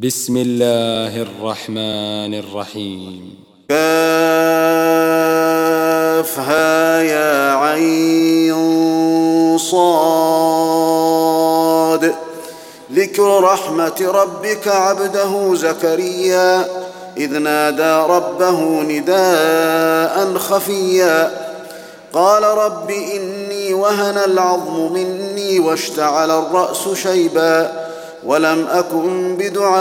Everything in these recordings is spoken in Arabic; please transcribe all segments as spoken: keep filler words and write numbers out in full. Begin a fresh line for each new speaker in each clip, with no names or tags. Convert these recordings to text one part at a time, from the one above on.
بسم الله الرحمن الرحيم.
كافها يا عين صاد. ذكر رحمة ربك عبده زكريا إذ نادى ربه نداء خفيا قال رب إني وهن العظم مني واشتعل الرأس شيبا ولم أكن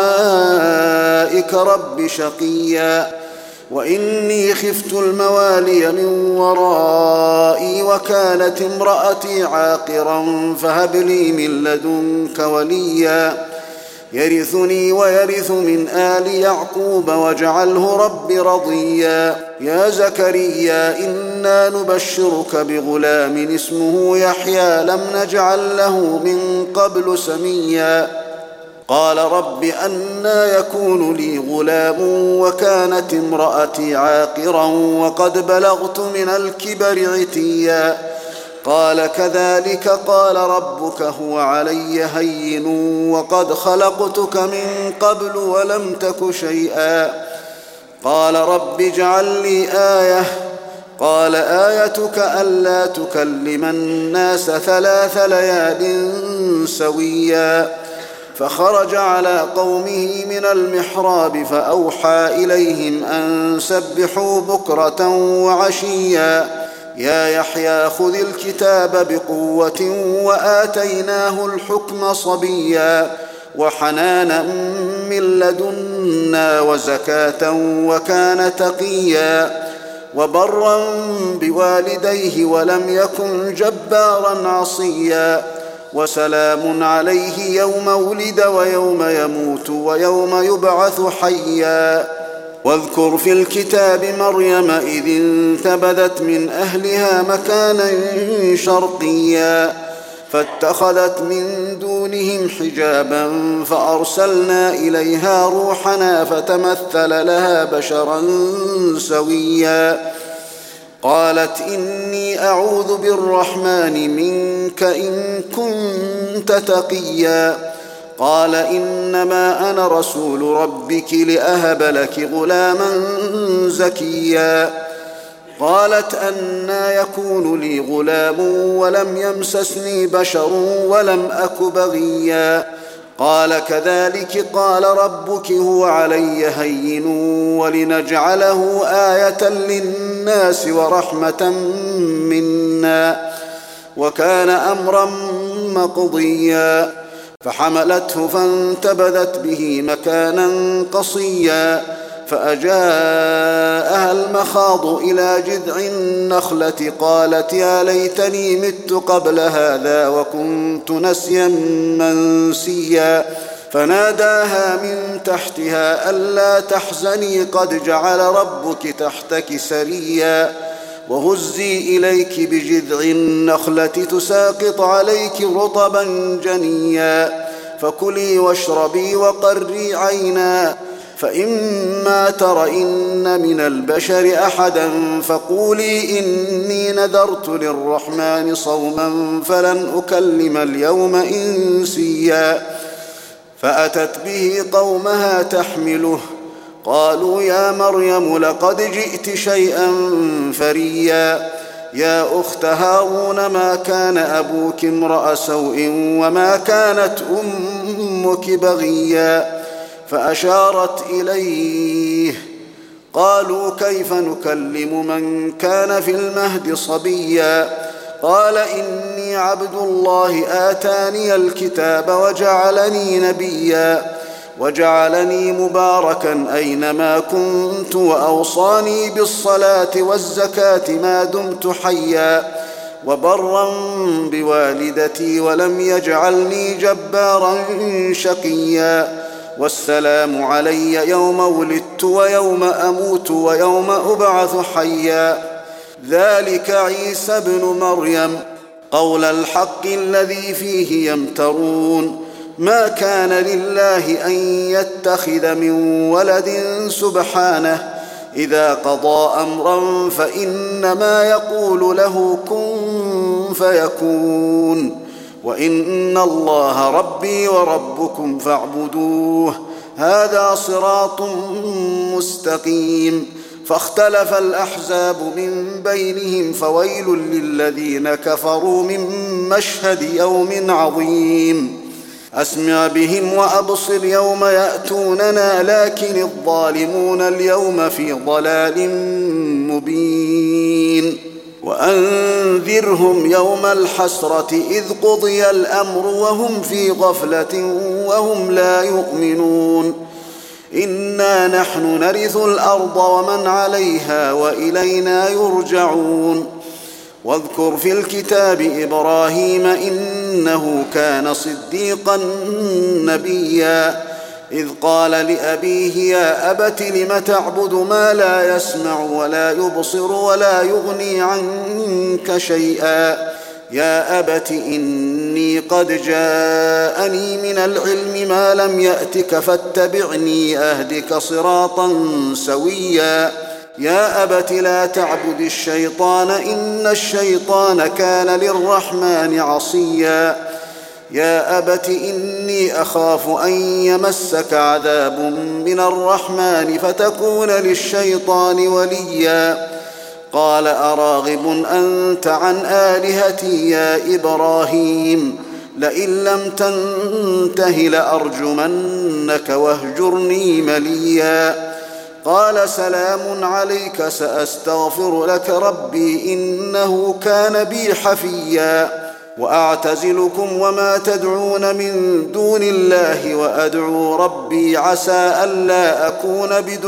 بدعائك رب شقيا وإني خفت الموالي من ورائي وكانت امرأتي عاقرا فهب لي من لدنك وليا يرثني ويرث من آل يعقوب واجعله رب رضيا يا زكريا إنا نبشرك بغلام اسمه يحيى لم نجعل له من قبل سميا قال رب أنى يكون لي غلام وكانت امرأتي عاقرا وقد بلغت من الكبر عتيا قال كذلك قال ربك هو علي هين وقد خلقتك من قبل ولم تك شيئا قال رب اجعل لي آية قال آيتك ألا تكلم الناس ثلاث ليال سويا فخرج على قومه من المحراب فأوحى إليهم أن سبحوا بكرة وعشيا يا يحيى خذ الكتاب بقوة وآتيناه الحكم صبيا وحنانا من لدنا وزكاة وكان تقيا وبرا بوالديه ولم يكن جبارا عصيا وسلام عليه يوم ولد ويوم يموت ويوم يبعث حيا واذكر في الكتاب مريم إذ انتبذت من أهلها مكانا شرقيا فاتخذت من دونهم حجابا فأرسلنا إليها روحنا فتمثل لها بشرا سويا قالت إني أعوذ بالرحمن منك إن كنت تقيا قال إنما أنا رسول ربك لأهب لك غلاما زكيا قالت أنى يكون لي غلام ولم يمسسني بشر ولم أك بغيا قال كذلك قال ربك هو علي هين ولنجعله آية للناس ورحمة منا وكان أمرا مقضيا فحملته فانتبذت به مكانا قصيا فأجاءها المخاض إلى جذع النخلة قالت يا ليتني مت قبل هذا وكنت نسيا منسيا فناداها من تحتها ألا تحزني قد جعل ربك تحتك سريا وهزي إليك بجذع النخلة تساقط عليك رطبا جنيا فكلي واشربي وقري عينا فإما ترين من البشر أحدا فقولي إني نذرت للرحمن صوما فلن أكلم اليوم إنسيا فأتت به قومها تحمله قالوا يا مريم لقد جئت شيئا فريا يا أخت هارون ما كان أبوك امرأ سوء وما كانت أمك بغيا فأشارت إليه قالوا كيف نكلم من كان في المهد صبيا قال إني عبد الله آتاني الكتاب وجعلني نبيا وجعلني مباركا أينما كنت وأوصاني بالصلاة والزكاة ما دمت حيا وبرا بوالدتي ولم يجعلني جبارا شقيا والسلام علي يوم ولدت ويوم أموت ويوم أبعث حيا ذلك عيسى ابن مريم قول الحق الذي فيه يمترون ما كان لله أن يتخذ من ولد سبحانه إذا قضى أمرا فإنما يقول له كن فيكون وإن الله ربي وربكم فاعبدوه هذا صراط مستقيم فاختلف الأحزاب من بينهم فويل للذين كفروا من مشهد يوم عظيم أسمع بهم وأبصر يوم يأتوننا لكن الظالمون اليوم في ضلال مبين وأنذرهم يوم الحسرة إذ قضي الأمر وهم في غفلة وهم لا يؤمنون إنا نحن نرث الأرض ومن عليها وإلينا يرجعون واذكر في الكتاب إبراهيم إنه كان صديقا نبيا إذ قال لأبيه يا أبت لم تعبد ما لا يسمع ولا يبصر ولا يغني عنك شيئا يا أبت إني قد جاءني من العلم ما لم يأتك فاتبعني أهدك صراطا سويا يا أبت لا تعبد الشيطان إن الشيطان كان للرحمن عصيا يا أبت إني أخاف أن يمسك عذاب من الرحمن فتكون للشيطان وليا قال أراغب أنت عن آلهتي يا إبراهيم لئن لم تنته لأرجمنك واهجرني مليا قال سلام عليك سأستغفر لك ربي إنه كان بي حفيا وأعتزلكم وما تدعون من دون الله وأدعو ربي عسى ألا أكون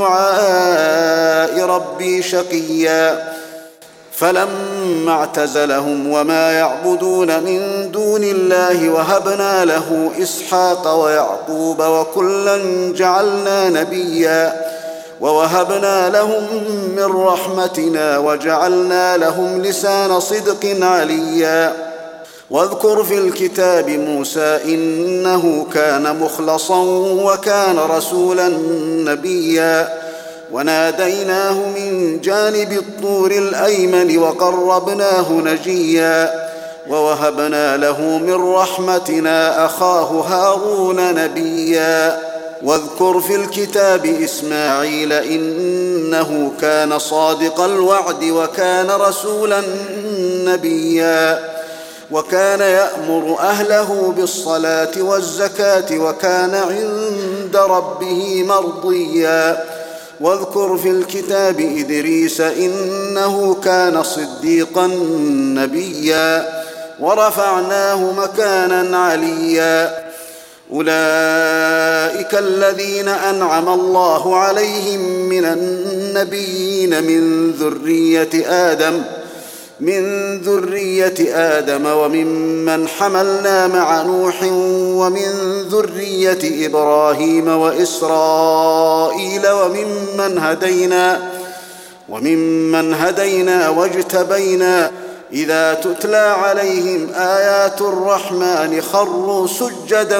بدعاء ربي شقيا فلما اعتزلهم وما يعبدون من دون الله وهبنا له إسحاق ويعقوب وكلا جعلنا نبيا ووهبنا لهم من رحمتنا وجعلنا لهم لسان صدق عليا واذكر في الكتاب موسى إنه كان مخلصا وكان رسولا نبيا وناديناه من جانب الطور الأيمن وقربناه نجيا ووهبنا له من رحمتنا أخاه هارون نبيا واذكر في الكتاب إسماعيل إنه كان صادق الوعد وكان رسولا نبيا وكان يأمر أهله بالصلاة والزكاة وكان عند ربه مرضيا واذكر في الكتاب إدريس إنه كان صديقا نبيا ورفعناه مكانا عليا أولئك الذين أنعم الله عليهم من النبيين من ذرية آدم من ذرية آدم وممن حملنا مع نوح ومن ذرية إبراهيم وإسرائيل وممن هدينا وممن هدينا واجتبينا إذا تتلى عليهم آيات الرحمن خروا سجدا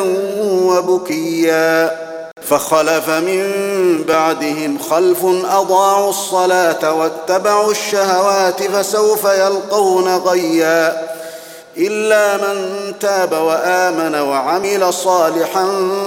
وبكيا فخلف من بعدهم خلف أضاعوا الصلاة واتبعوا الشهوات فسوف يلقون غيا إلا من تاب وآمن وعمل صالحا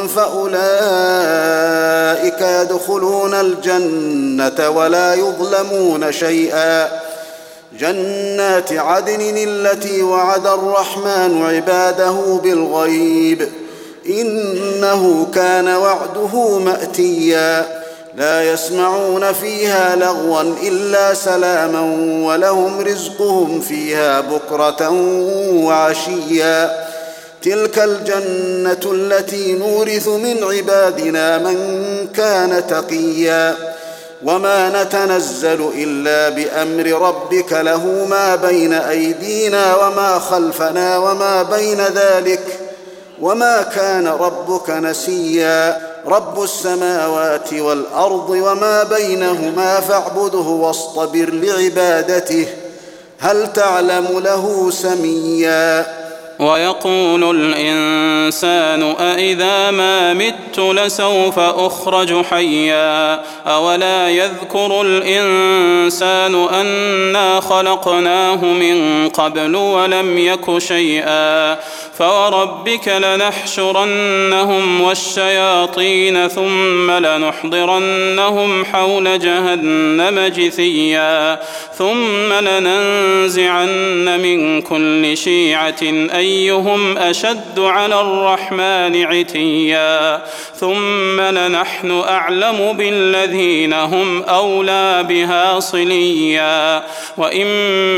فأولئك يدخلون الجنة ولا يظلمون شيئا جنات عدن التي وعد الرحمن عباده بالغيب إنه كان وعده مأتيا لا يسمعون فيها لغوا إلا سلاما ولهم رزقهم فيها بكرة وعشيا تلك الجنة التي نورث من عبادنا من كان تقيا وما نتنزل إلا بأمر ربك له ما بين أيدينا وما خلفنا وما بين ذلك وما كان ربك نسيا رب السماوات والأرض وما بينهما فاعبده واصطبر لعبادته هل تعلم له سميا
ويقول الإنسان أإذا ما مت لسوف أخرج حيا أولا يذكر الإنسان أنا خلقناه من قبل ولم يك شيئا فوربك لنحشرنهم والشياطين ثم لنحضرنهم حول جهنم جثيا ثم لننزعن من كل شيعة أيهم أشد على الرحمن عتيا ثم لنحن أعلم بالذين هم أولى بها صليا وإن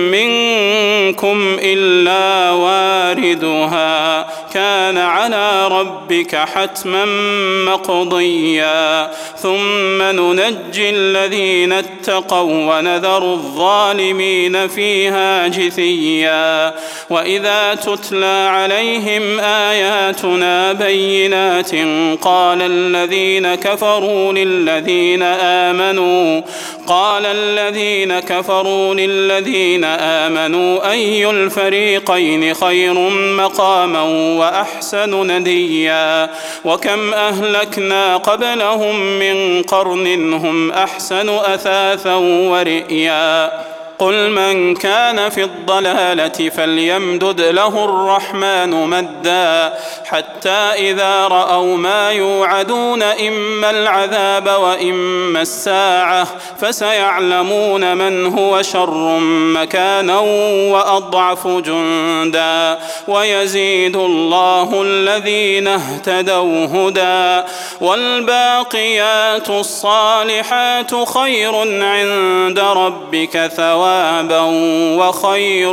منكم إلا واردها كان على ربك حتما مقضيا ثم ننجي الذين اتقوا ونذر الظالمين فيها جثيا وإذا تتلى عليهم آياتنا بينات قال الذين كفروا للذين آمنوا قال الذين كفروا للذين آمنوا أي الفريقين خير مقاما وأحسن نديا وكم أهلكنا قبلهم من قرن هم أحسن أثاثا ورئيا قل من كان في الضلالة فليمدد له الرحمن مدا حتى إذا رأوا ما يوعدون إما العذاب وإما الساعة فسيعلمون من هو شر مكانا وأضعف جندا ويزيد الله الذين اهتدوا هدى والباقيات الصالحات خير عند ربك ثوابا وخير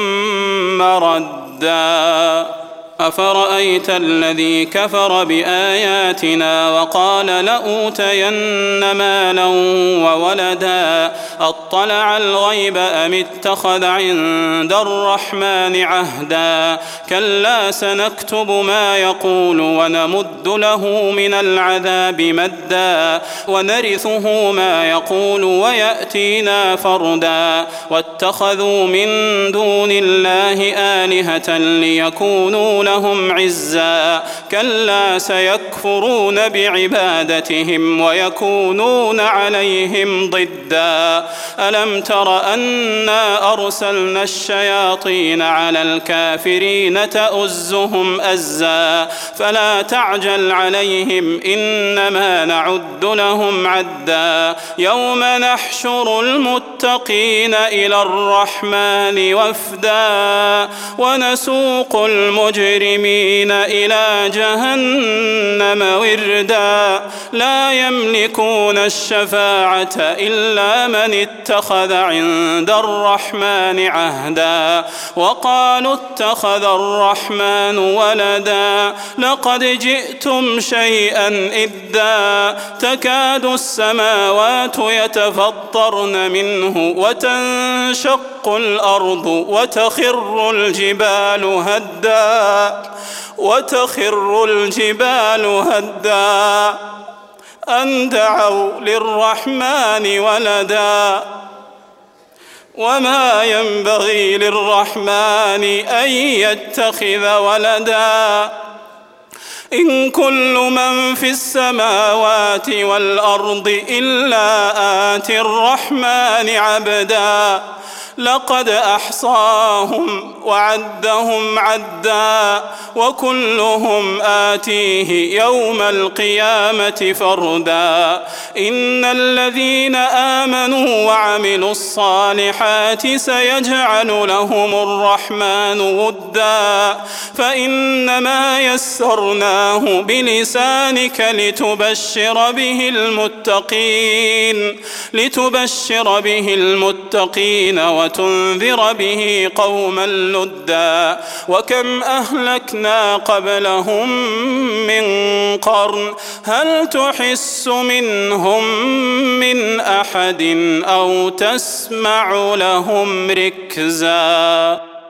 مردا أفرأيت الذي كفر بآياتنا وقال لأوتين مالا وولدا أطلع الغيب أم اتخذ عند الرحمن عهدا كلا سنكتب ما يقول ونمد له من العذاب مدا ونرثه ما يقول ويأتينا فردا واتخذوا من دون الله آلهة ليكونوا لهم عزا كلا سيكفرون بعبادتهم ويكونون عليهم ضدا ألم تر أنا أرسلنا الشياطين على الكافرين تؤزهم أزا فلا تعجل عليهم إنما نعد لهم عدا يوم نحشر المتقين إلى الرحمن وفدا ونسوق المجرمين المجرمين إلى جهنم وردا لا يملكون الشفاعة إلا من اتخذ عند الرحمن عهدا وقالوا اتخذ الرحمن ولدا لقد جئتم شيئا إدا تكاد السماوات يتفطرن منه وتنشق الأرض وتخر الجبال هدا وتخر الجبال هدا أن دعوا للرحمن ولدا وما ينبغي للرحمن أن يتخذ ولدا إن كل من في السماوات والأرض إلا آتي الرحمن عبدا لقد أحصاهم وعدهم عدا وكلهم آتيه يوم القيامة فردا إن الذين آمنوا وعملوا الصالحات سيجعل لهم الرحمن ودا فإنما يسرناه بلسانك لتبشر به المتقين لتبشر به المتقين وتنذر به قوما لدا وكم أهلكنا قبلهم من قرن هل تحس منهم من أحد أو تسمع لهم ركزا.